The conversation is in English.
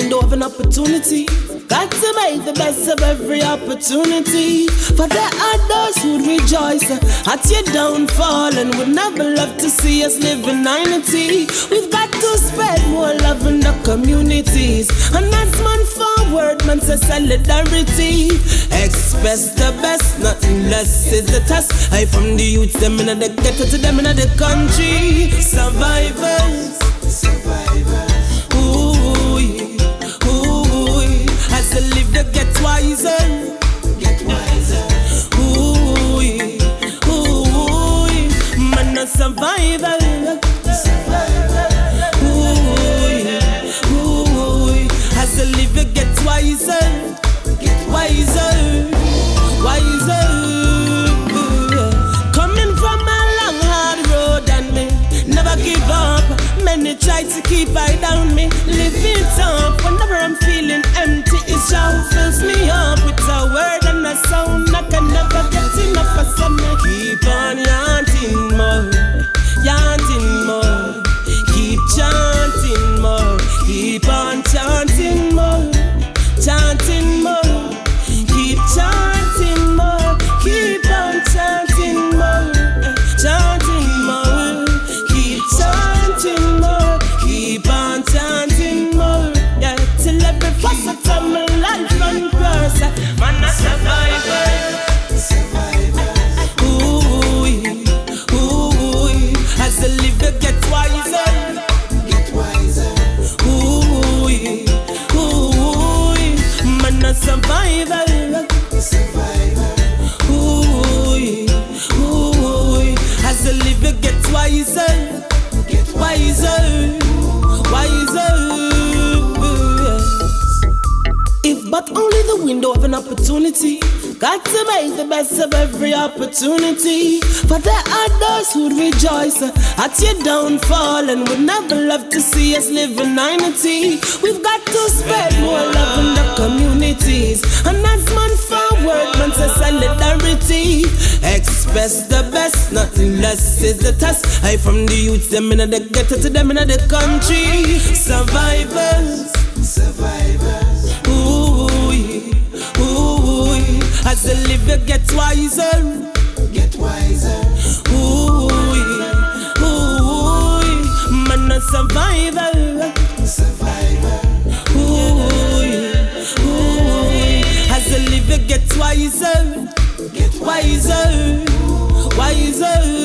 window of an opportunity. Got to make the best of every opportunity. For there are those who'd rejoice at your downfall and would never love to see us live in unity. We've got to spread more love in the communities, and that's man forward, man says solidarity. Express the best, nothing less is the test. I from the youths, them in the ghetto to them in the country. Survivors, ooh, ooh. As they live, they get wiser, ooh, ooh. Man a survivor, ooh, ooh. As they live, they get wiser, wiser. Coming from a long hard road and me never give up. Many try to keep I down, me live it up. Whenever I'm feeling empty, it's Jah who fills me up with a word and a sound. I can never get enough of something. Keep on yanting more, yanting more. Keep chanting more, keep on chanting more, chanting more. Keep chanting more, keep on chanting more, chanting more. Keep chanting more, keep on chanting more. Yeah, till every facet of my life run past. Man a survivor, ooh, ooh. As they live, they get wiser, ooh, ooh. Man a survivor. As the liver gets wiser, wiser, wiser. If but only the window of an opportunity. Got to make the best of every opportunity. For there are those who'd rejoice at your downfall and would never love to see us live in unity. We've got to spread more love in the communities, and as man forward, man says solidarity. Express the best, nothing less is the test. I from the youths, them in the ghetto to them in the country. Survivors, ooh, ooh. As the liver gets wiser, ooh, ooh. Man a survivor, ooh, ooh. As the liver gets wiser, wiser, wiser.